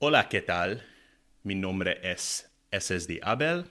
Hola, ¿qué tal? Mi nombre es SSD Abel.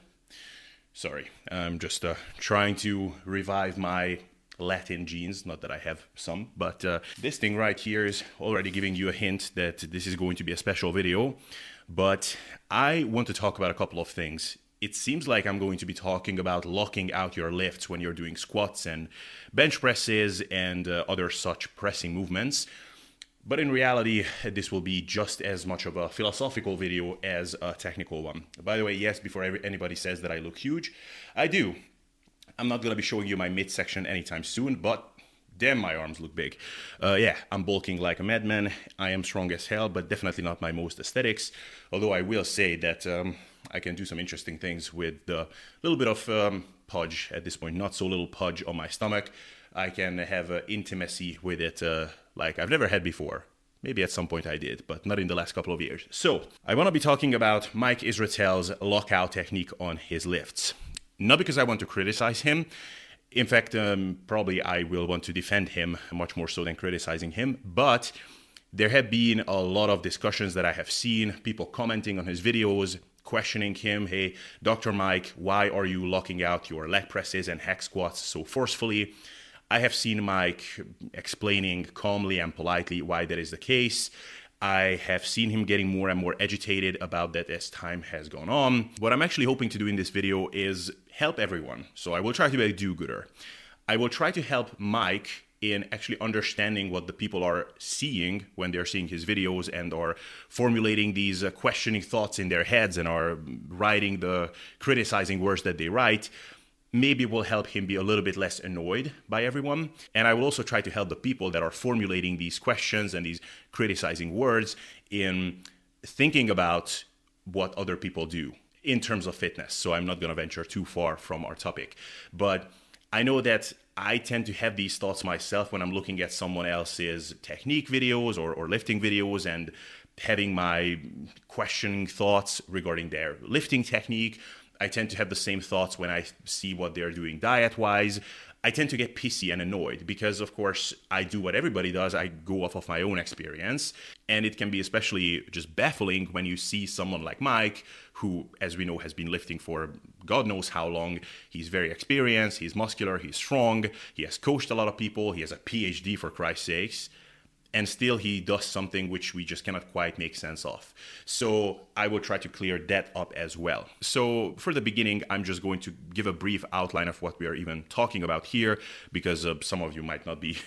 Sorry, I'm just trying to revive my Latin genes. Not that I have some, but this thing right here is already giving you a hint that this is going to be a special video. But I want to talk about a couple of things. It seems like I'm going to be talking about locking out your lifts when you're doing squats and bench presses and other such pressing movements. But in reality, this will be just as much of a philosophical video as a technical one. By the way, yes, before anybody says that I look huge, I do. I'm not going to be showing you my midsection anytime soon, but damn, my arms look big. Yeah, I'm bulking like a madman. I am strong as hell, but definitely not my most aesthetics. Although I will say that I can do some interesting things with a little bit of pudge at this point, not so little pudge on my stomach. I can have intimacy with it like I've never had before. Maybe at some point I did, but not in the last couple of years. So, I want to be talking about Mike Israetel's lockout technique on his lifts. Not because I want to criticize him. In fact, probably I will want to defend him much more so than criticizing him. But there have been a lot of discussions that I have seen, people commenting on his videos, questioning him, hey, Dr. Mike, why are you locking out your leg presses and hack squats so forcefully? I have seen Mike explaining calmly and politely why that is the case. I have seen him getting more and more agitated about that as time has gone on. What I'm actually hoping to do in this video is help everyone. So I will try to be a do-gooder. I will try to help Mike in actually understanding what the people are seeing when they're seeing his videos and are formulating these questioning thoughts in their heads and are writing the criticizing words that they write. Maybe will help him be a little bit less annoyed by everyone. And I will also try to help the people that are formulating these questions and these criticizing words in thinking about what other people do in terms of fitness. So I'm not going to venture too far from our topic. But I know that I tend to have these thoughts myself when I'm looking at someone else's technique videos or lifting videos and having my questioning thoughts regarding their lifting technique. I tend to have the same thoughts when I see what they're doing diet-wise. I tend to get pissy and annoyed because, of course, I do what everybody does. I go off of my own experience. And it can be especially just baffling when you see someone like Mike, who, as we know, has been lifting for God knows how long. He's very experienced, he's muscular, he's strong, he has coached a lot of people, he has a PhD, for Christ's sakes. And still he does something which we just cannot quite make sense of. So I will try to clear that up as well. So for the beginning, I'm just going to give a brief outline of what we are even talking about here, because some of you might not be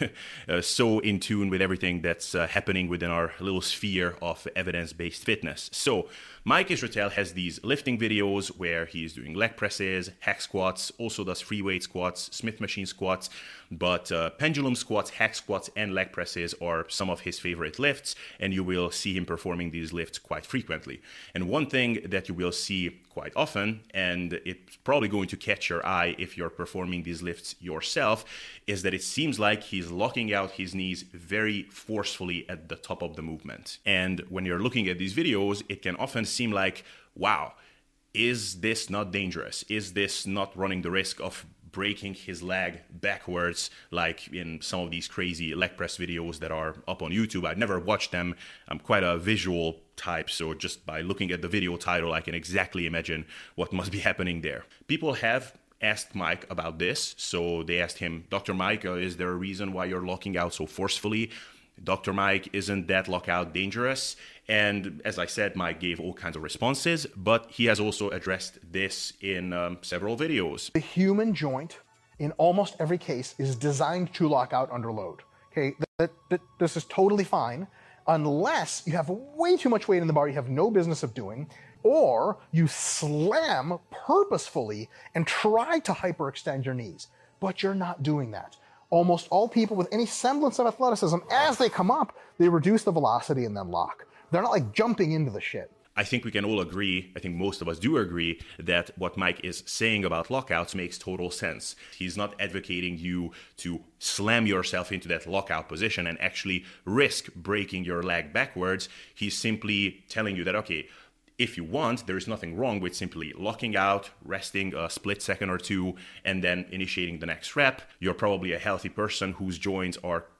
so in tune with everything that's happening within our little sphere of evidence-based fitness. So Mike Israetel has these lifting videos where he's doing leg presses, hack squats, also does free weight squats, Smith machine squats, but pendulum squats, hack squats, and leg presses are some of his favorite lifts, and you will see him performing these lifts quite frequently. And one thing that you will see quite often, and it's probably going to catch your eye if you're performing these lifts yourself, is that it seems like he's locking out his knees very forcefully at the top of the movement. And when you're looking at these videos, it can often seem like, wow, is this not dangerous? Is this not running the risk of breaking his leg backwards, like in some of these crazy leg press videos that are up on YouTube? I've never watched them. I'm quite a visual type, so just by looking at the video title, I can exactly imagine what must be happening there. People have asked Mike about this, so they asked him, Dr. Mike, is there a reason why you're locking out so forcefully? Dr. Mike, isn't that lockout dangerous? And as I said, Mike gave all kinds of responses, but he has also addressed this in several videos. The human joint, in almost every case, is designed to lock out under load. Okay, this is totally fine, unless you have way too much weight in the bar you have no business of doing, or you slam purposefully and try to hyperextend your knees, but you're not doing that. Almost all people with any semblance of athleticism, as they come up, they reduce the velocity and then lock. They're not like jumping into the shit. I think we can all agree, I think most of us do agree, that what Mike is saying about lockouts makes total sense. He's not advocating you to slam yourself into that lockout position and actually risk breaking your leg backwards. He's simply telling you that, okay, if you want, there is nothing wrong with simply locking out, resting a split second or two, and then initiating the next rep. You're probably a healthy person whose joints are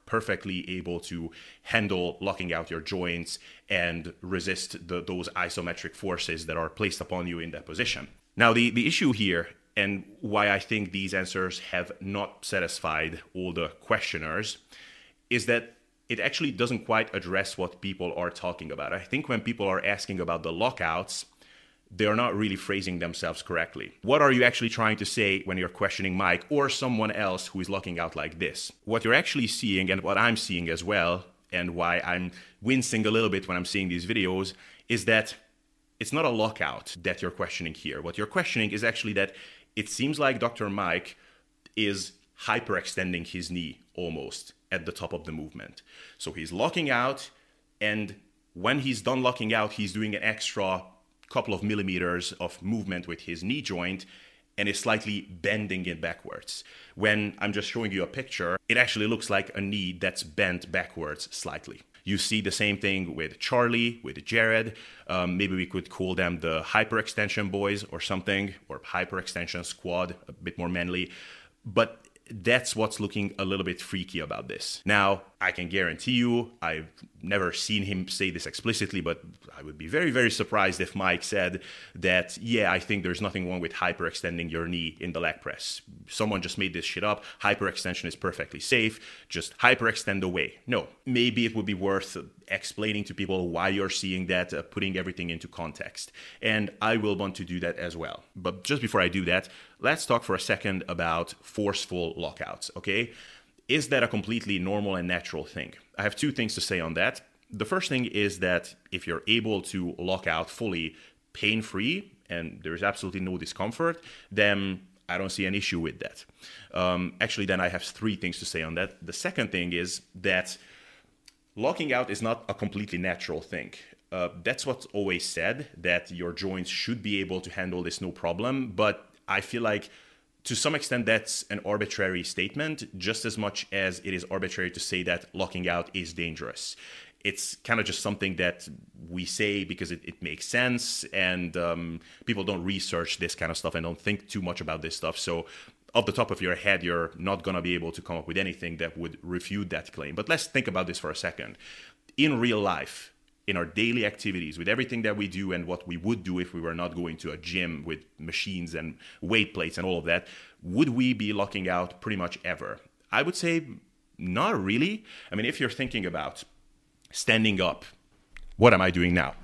perfectly able to handle locking out your joints and resist those isometric forces that are placed upon you in that position. Now, the issue here, and why I think these answers have not satisfied all the questioners, is that it actually doesn't quite address what people are talking about. I think when people are asking about the lockouts, they're not really phrasing themselves correctly. What are you actually trying to say when you're questioning Mike or someone else who is locking out like this? What you're actually seeing, and what I'm seeing as well, and why I'm wincing a little bit when I'm seeing these videos, is that it's not a lockout that you're questioning here. What you're questioning is actually that it seems like Dr. Mike is hyperextending his knee almost at the top of the movement. So he's locking out, and when he's done locking out, he's doing an extra couple of millimeters of movement with his knee joint and is slightly bending it backwards. When I'm just showing you a picture, it actually looks like a knee that's bent backwards slightly. You see the same thing with Charlie, with Jared. Maybe we could call them the hyperextension boys or something, or hyperextension squad, a bit more manly. But that's what's looking a little bit freaky about this. Now, I can guarantee you, I've never seen him say this explicitly, but I would be very, very surprised if Mike said that, yeah, I think there's nothing wrong with hyperextending your knee in the leg press. Someone just made this shit up. Hyperextension is perfectly safe. Just hyperextend away. No. Maybe it would be worth explaining to people why you're seeing that, putting everything into context. And I will want to do that as well. But just before I do that, let's talk for a second about forceful lockouts, okay? Is that a completely normal and natural thing? I have two things to say on that. The first thing is that if you're able to lock out fully pain-free and there's absolutely no discomfort, then I don't see an issue with that. Actually, then I have three things to say on that. The second thing is that locking out is not a completely natural thing. That's what's always said, that your joints should be able to handle this no problem, but I feel like to some extent that's an arbitrary statement, just as much as it is arbitrary to say that locking out is dangerous. It's kind of just something that we say because it makes sense, and people don't research this kind of stuff and don't think too much about this stuff. So off the top of your head, you're not going to be able to come up with anything that would refute that claim. But let's think about this for a second. In real life, in our daily activities, with everything that we do and what we would do if we were not going to a gym with machines and weight plates and all of that, would we be locking out pretty much ever? I would say not really. I mean, if you're thinking about standing up, what am I doing now?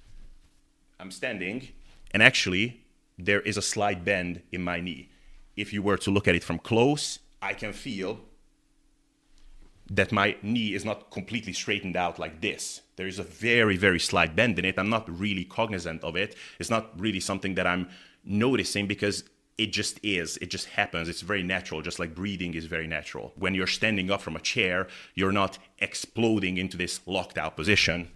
I'm standing, and actually, there is a slight bend in my knee. If you were to look at it from close, I can feel that my knee is not completely straightened out like this. There is a very, very slight bend in it. I'm not really cognizant of it. It's not really something that I'm noticing because it just is. It just happens. It's very natural, just like breathing is very natural. When you're standing up from a chair, you're not exploding into this locked out position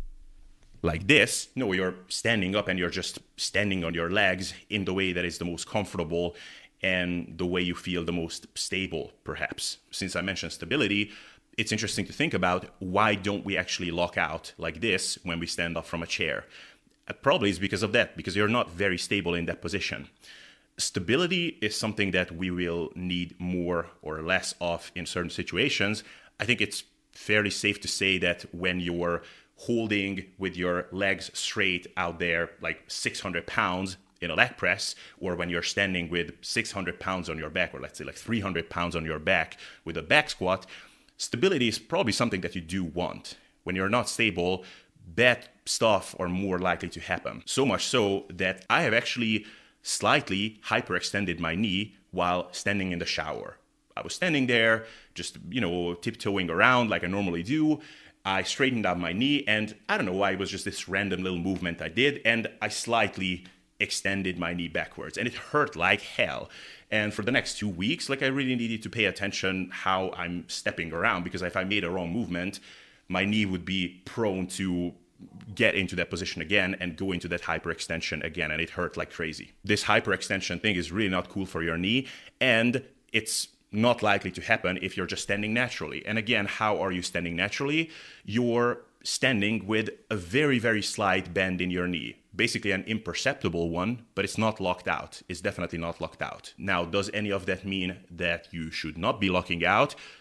like this. No, you're standing up and you're just standing on your legs in the way that is the most comfortable and the way you feel the most stable, perhaps. Since I mentioned stability, it's interesting to think about why don't we actually lock out like this when we stand up from a chair? Probably it's because of that, because you're not very stable in that position. Stability is something that we will need more or less of in certain situations. I think it's fairly safe to say that when you're holding with your legs straight out there, like 600 pounds, in a leg press, or when you're standing with 600 pounds on your back, or let's say like 300 pounds on your back with a back squat, stability is probably something that you do want. When you're not stable, bad stuff are more likely to happen. So much so that I have actually slightly hyperextended my knee while standing in the shower. I was standing there, just, tiptoeing around like I normally do. I straightened out my knee, and I don't know why, it was just this random little movement I did, and I slightly extended my knee backwards, and it hurt like hell. And for the next 2 weeks, I really needed to pay attention how I'm stepping around, because if I made a wrong movement, my knee would be prone to get into that position again and go into that hyperextension again, and it hurt like crazy. This hyperextension thing is really not cool for your knee, and it's not likely to happen if you're just standing naturally. And again, how are you standing naturally? You're standing with a very, very slight bend in your knee. Basically an imperceptible one, but it's not locked out. It's definitely not locked out. Now, does any of that mean that you should not be locking out?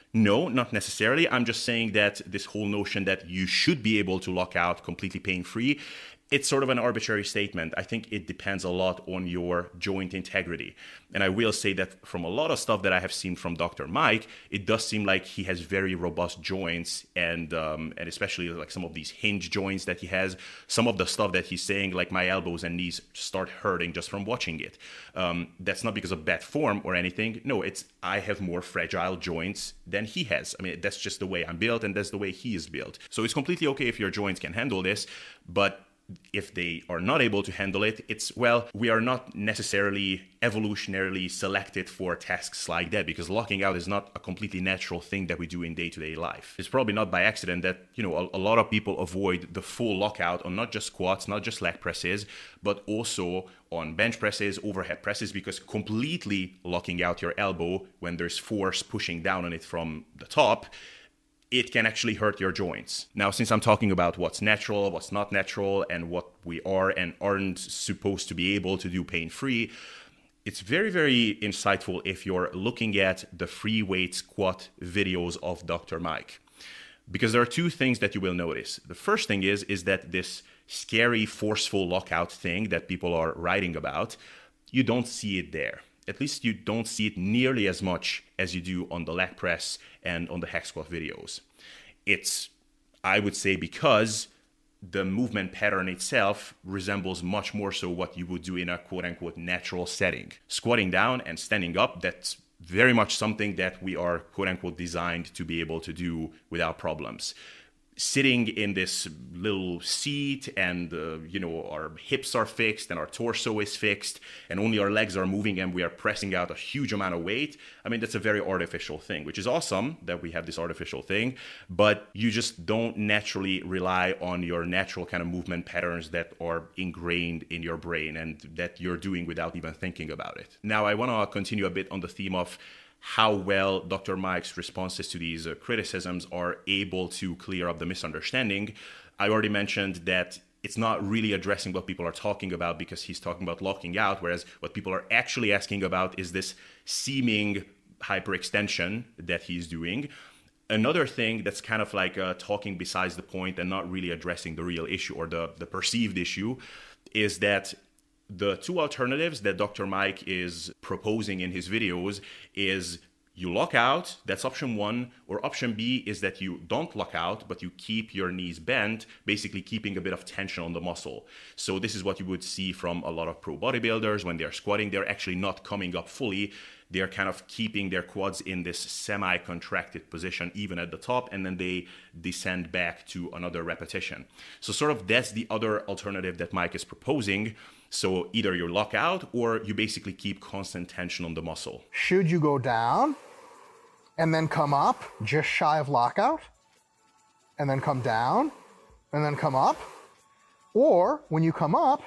No, not necessarily. I'm just saying that this whole notion that you should be able to lock out completely pain-free, it's sort of an arbitrary statement. I think it depends a lot on your joint integrity. And I will say that from a lot of stuff that I have seen from Dr. Mike, it does seem like he has very robust joints, and especially like some of these hinge joints that he has. Some of the stuff that he's saying, like my elbows and knees start hurting just from watching it. That's not because of bad form or anything. No, it's I have more fragile joints than he has. I mean, that's just the way I'm built, and that's the way he is built. So it's completely okay if your joints can handle this, but if they are not able to handle it, we are not necessarily evolutionarily selected for tasks like that, because locking out is not a completely natural thing that we do in day-to-day life. It's probably not by accident that, a lot of people avoid the full lockout on not just squats, not just leg presses, but also on bench presses, overhead presses, because completely locking out your elbow when there's force pushing down on it from the top, it can actually hurt your joints. Now, since I'm talking about what's natural, what's not natural, and what we are and aren't supposed to be able to do pain-free, it's very, very insightful if you're looking at the free weight squat videos of Dr. Mike. Because there are two things that you will notice. The first thing is that this scary, forceful lockout thing that people are writing about, you don't see it there. At least you don't see it nearly as much as you do on the leg press and on the hack squat videos. It's, I would say, because the movement pattern itself resembles much more so what you would do in a quote-unquote natural setting. Squatting down and standing up, that's very much something that we are quote-unquote designed to be able to do without problems. Sitting in this little seat and, our hips are fixed and our torso is fixed and only our legs are moving and we are pressing out a huge amount of weight. I mean, that's a very artificial thing, which is awesome that we have this artificial thing, but you just don't naturally rely on your natural kind of movement patterns that are ingrained in your brain and that you're doing without even thinking about it. Now, I want to continue a bit on the theme of how well Dr. Mike's responses to these criticisms are able to clear up the misunderstanding. I already mentioned that it's not really addressing what people are talking about because he's talking about locking out, whereas what people are actually asking about is this seeming hyperextension that he's doing. Another thing that's kind of like talking besides the point and not really addressing the real issue or the perceived issue is that the two alternatives that Dr. Mike is proposing in his videos is you lock out, that's option one, or option B is that you don't lock out, but you keep your knees bent, basically keeping a bit of tension on the muscle. So this is what you would see from a lot of pro bodybuilders when they're squatting. They're actually not coming up fully. They're kind of keeping their quads in this semi-contracted position, even at the top, and then they descend back to another repetition. So sort of that's the other alternative that Mike is proposing. So either you lock out or you basically keep constant tension on the muscle. Should you go down and then come up just shy of lockout and then come down and then come up? Or when you come up,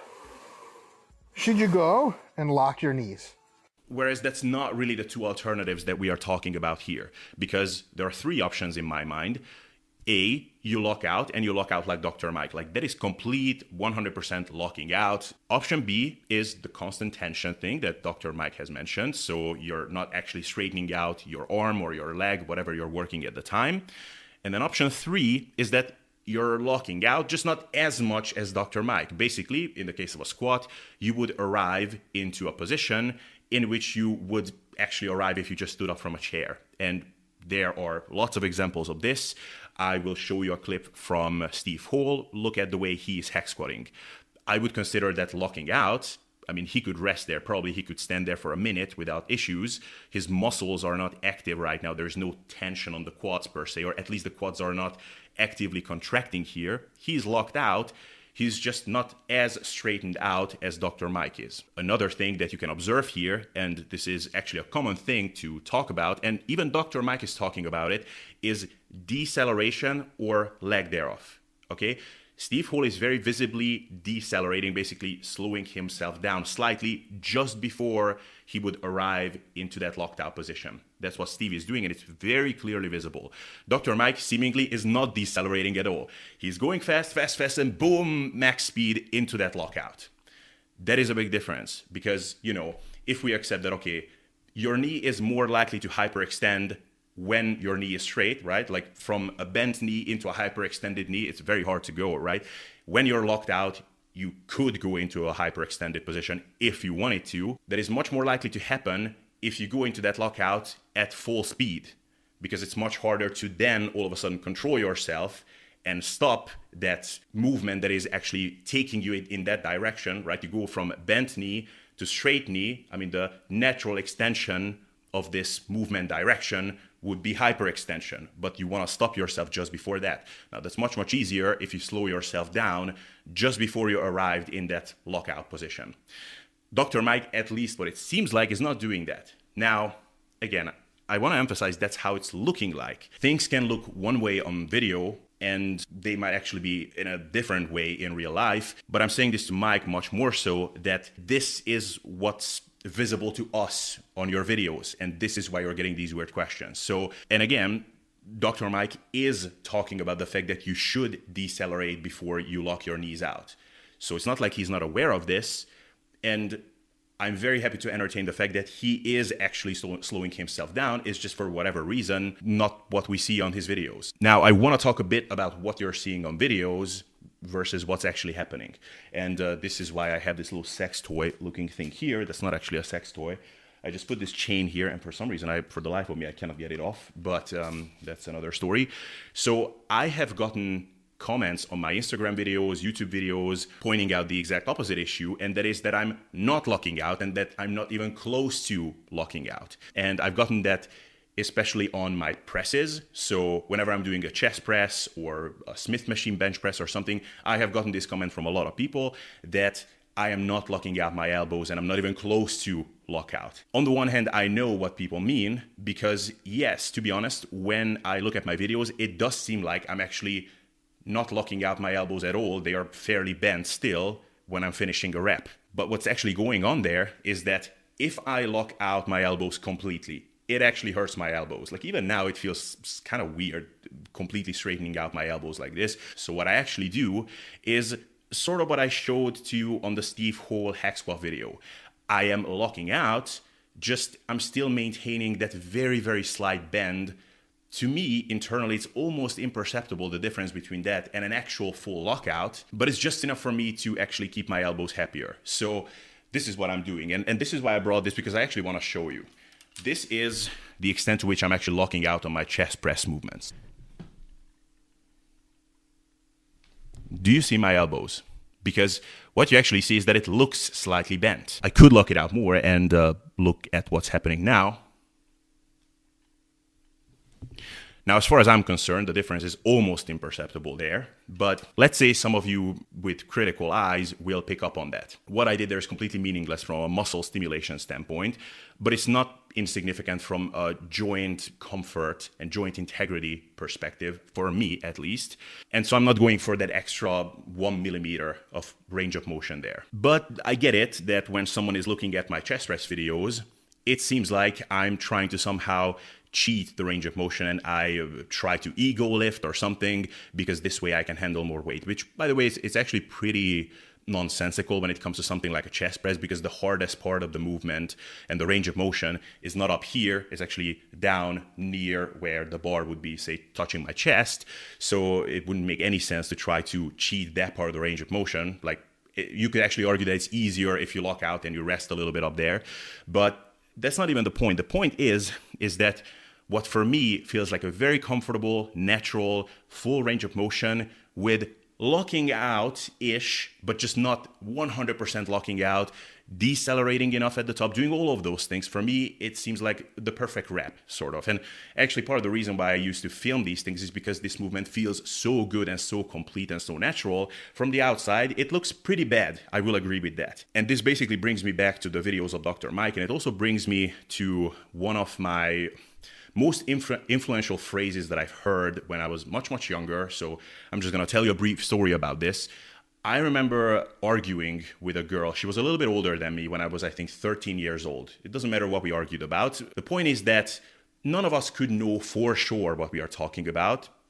should you go and lock your knees? Whereas that's not really the two alternatives that we are talking about here, because there are three options in my mind. A, you lock out, and you lock out like Dr. Mike. Like that is complete 100% locking out. Option B is the constant tension thing that Dr. Mike has mentioned. So you're not actually straightening out your arm or your leg, whatever you're working at the time. And then option three is that you're locking out, just not as much as Dr. Mike. Basically, in the case of a squat, you would arrive into a position in which you would actually arrive if you just stood up from a chair. And there are lots of examples of this. I will show you a clip from Steve Hall. Look at the way he is hack squatting. I would consider that locking out. I mean, he could rest there. Probably he could stand there for a minute without issues. His muscles are not active right now. There's no tension on the quads per se, or at least the quads are not actively contracting here. He's locked out. He's just not as straightened out as Dr. Mike is. Another thing that you can observe here, and this is actually a common thing to talk about, and even Dr. Mike is talking about it, is deceleration or lack thereof. Okay? Steve Hall is very visibly decelerating, basically slowing himself down slightly just before he would arrive into that locked out position. That's what Steve is doing, and it's very clearly visible. Dr. Mike seemingly is not decelerating at all. He's going fast, and boom, max speed into that lockout. That is a big difference because, if we accept that, okay, your knee is more likely to hyperextend when your knee is straight, right? Like from a bent knee into a hyperextended knee, it's very hard to go, right? When you're locked out, you could go into a hyperextended position if you wanted to. That is much more likely to happen if you go into that lockout at full speed, because it's much harder to then all of a sudden control yourself and stop that movement that is actually taking you in that direction, right? You go from bent knee to straight knee. I mean, the natural extension of this movement direction would be hyperextension, but you want to stop yourself just before that. Now, that's much, much easier if you slow yourself down just before you arrived in that lockout position. Dr. Mike, at least what it seems like, is not doing that. Now, again, I want to emphasize that's how it's looking like. Things can look one way on video, and they might actually be in a different way in real life. But I'm saying this to Mike much more so that this is what's visible to us on your videos, and this is why you're getting these weird questions. So, and again, Dr. Mike is talking about the fact that you should decelerate before you lock your knees out. So it's not like he's not aware of this, and I'm very happy to entertain the fact that he is actually slowing himself down. It's just for whatever reason, not what we see on his videos. Now, I want to talk a bit about what you're seeing on videos versus what's actually happening. And this is why I have this little sex toy looking thing here. That's not actually a sex toy. I just put this chain here, and for some reason, for the life of me, I cannot get it off. But that's another story. So I have gotten comments on my Instagram videos, YouTube videos, pointing out the exact opposite issue, and that is that I'm not locking out and that I'm not even close to locking out. And I've gotten that especially on my presses. So whenever I'm doing a chest press or a Smith machine bench press or something, I have gotten this comment from a lot of people that I am not locking out my elbows and I'm not even close to lockout. On the one hand, I know what people mean because, yes, to be honest, when I look at my videos, it does seem like I'm actually not locking out my elbows at all. They are fairly bent still when I'm finishing a rep. But what's actually going on there is that if I lock out my elbows completely, it actually hurts my elbows. Like even now it feels kind of weird completely straightening out my elbows like this. So what I actually do is sort of what I showed to you on the Steve Hall hack squat video. I am locking out, just I'm still maintaining that very, very slight bend. To me, internally, it's almost imperceptible, the difference between that and an actual full lockout, but it's just enough for me to actually keep my elbows happier. So this is what I'm doing. And this is why I brought this, because I actually want to show you. This is the extent to which I'm actually locking out on my chest press movements. Do you see my elbows? Because what you actually see is that it looks slightly bent. I could lock it out more and look at what's happening now. Now, as far as I'm concerned, the difference is almost imperceptible there. But let's say some of you with critical eyes will pick up on that. What I did there is completely meaningless from a muscle stimulation standpoint, but it's not insignificant from a joint comfort and joint integrity perspective, for me at least. And so I'm not going for that extra 1 millimeter of range of motion there. But I get it that when someone is looking at my chest press videos, it seems like I'm trying to somehow cheat the range of motion and I try to ego lift or something because this way I can handle more weight, which, by the way, it's actually pretty nonsensical when it comes to something like a chest press, because the hardest part of the movement and the range of motion is not up here, it's actually down near where the bar would be, say, touching my chest. So it wouldn't make any sense to try to cheat that part of the range of motion. Like, you could actually argue that it's easier if you lock out and you rest a little bit up there, but that's not even the point. The point is that what for me feels like a very comfortable, natural, full range of motion with locking out-ish, but just not 100% locking out, decelerating enough at the top, doing all of those things. For me, it seems like the perfect rep, sort of. And actually, part of the reason why I used to film these things is because this movement feels so good and so complete and so natural. From the outside, it looks pretty bad. I will agree with that. And this basically brings me back to the videos of Dr. Mike, and it also brings me to one of my most influential phrases that I've heard when I was much, much younger. So I'm just going to tell you a brief story about this. I remember arguing with a girl. She was a little bit older than me when I was, I think, 13 years old. It doesn't matter what we argued about. The point is that none of us could know for sure what we are talking about.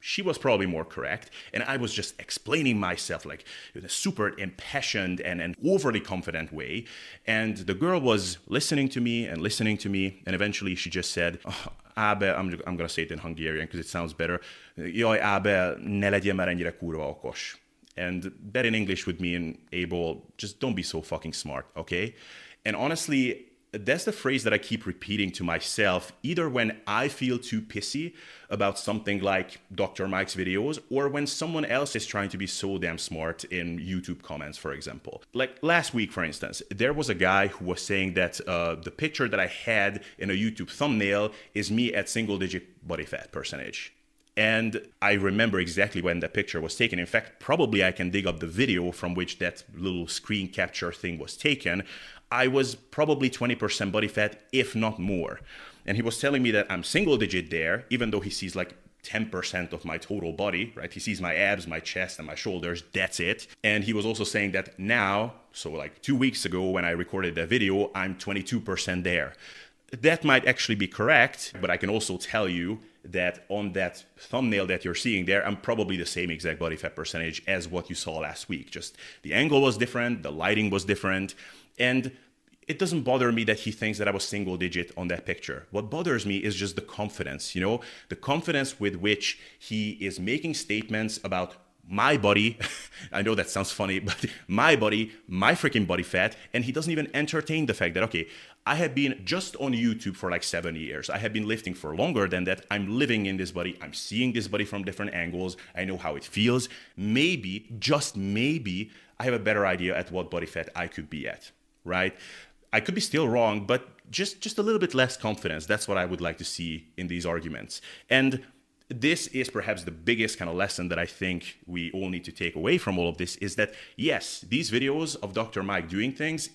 she was probably more correct. And I was just explaining myself like in a super impassioned and overly confident way. And the girl was listening to me. And eventually she just said, oh, Ábel, I'm going to say it in Hungarian because it sounds better. Jaj, Ábel, ne legyél már ennyire kurva okos. And that in English would mean, Abel, just don't be so fucking smart, okay? And honestly, that's the phrase that I keep repeating to myself, either when I feel too pissy about something like Dr. Mike's videos, or when someone else is trying to be so damn smart in YouTube comments, for example. Like last week, for instance, there was a guy who was saying that the picture that I had in a YouTube thumbnail is me at single-digit body fat percentage. And I remember exactly when that picture was taken. In fact, probably I can dig up the video from which that little screen capture thing was taken. I was probably 20% body fat, if not more. And he was telling me that I'm single digit there, even though he sees like 10% of my total body, right? He sees my abs, my chest, and my shoulders. That's it. And he was also saying that now, so like 2 weeks ago when I recorded that video, I'm 22% there. That might actually be correct, but I can also tell you that on that thumbnail that you're seeing there, I'm probably the same exact body fat percentage as what you saw last week. Just the angle was different, the lighting was different, and it doesn't bother me that he thinks that I was single digit on that picture. What bothers me is just the confidence, the confidence with which he is making statements about my body. I know that sounds funny, but my body, my freaking body fat, and he doesn't even entertain the fact that, okay, I have been just on YouTube for like 7 years. I have been lifting for longer than that. I'm living in this body. I'm seeing this body from different angles. I know how it feels. Maybe, just maybe, I have a better idea at what body fat I could be at, right? I could be still wrong, but just a little bit less confidence. That's what I would like to see in these arguments. And this is perhaps the biggest kind of lesson that I think we all need to take away from all of this, is that, yes, these videos of Dr. Mike doing things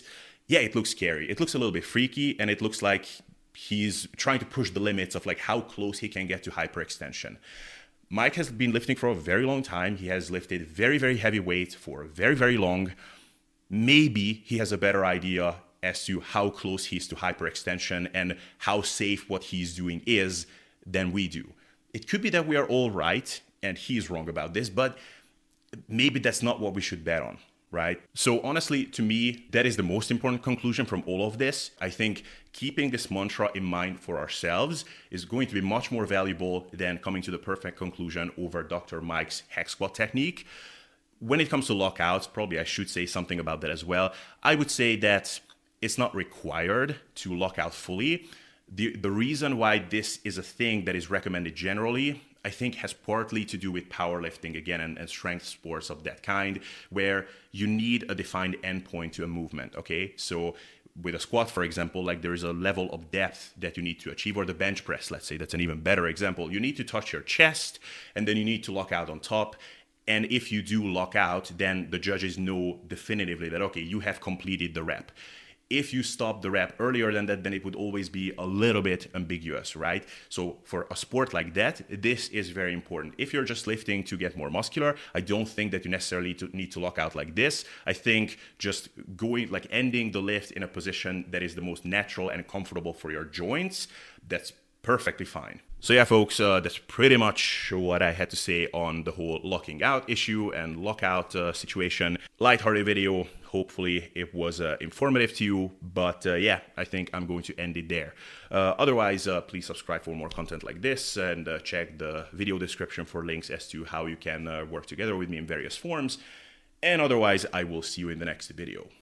it looks scary. It looks a little bit freaky, and it looks like he's trying to push the limits of like how close he can get to hyperextension. Mike has been lifting for a very long time. He has lifted very, very heavy weight for very, very long. Maybe he has a better idea as to how close he is to hyperextension and how safe what he's doing is than we do. It could be that we are all right and he's wrong about this, but maybe that's not what we should bet on, right? So honestly, to me, that is the most important conclusion from all of this. I think keeping this mantra in mind for ourselves is going to be much more valuable than coming to the perfect conclusion over Dr. Mike's hack squat technique. When it comes to lockouts, probably I should say something about that as well. I would say that it's not required to lock out fully. The reason why this is a thing that is recommended generally, I think, has partly to do with powerlifting again and strength sports of that kind, where you need a defined endpoint to a movement, okay? So with a squat, for example, like there is a level of depth that you need to achieve, or the bench press, let's say, that's an even better example. You need to touch your chest, and then you need to lock out on top. And if you do lock out, then the judges know definitively that, okay, you have completed the rep. If you stop the rep earlier than that, then it would always be a little bit ambiguous, right? So for a sport like that, this is very important. If you're just lifting to get more muscular, I don't think that you necessarily need to lock out like this. I think just ending the lift in a position that is the most natural and comfortable for your joints, that's perfectly fine. So yeah, folks, that's pretty much what I had to say on the whole locking out issue and lockout situation. Lighthearted video. Hopefully it was informative to you, but yeah, I think I'm going to end it there. Otherwise, please subscribe for more content like this, and check the video description for links as to how you can work together with me in various forms. And otherwise, I will see you in the next video.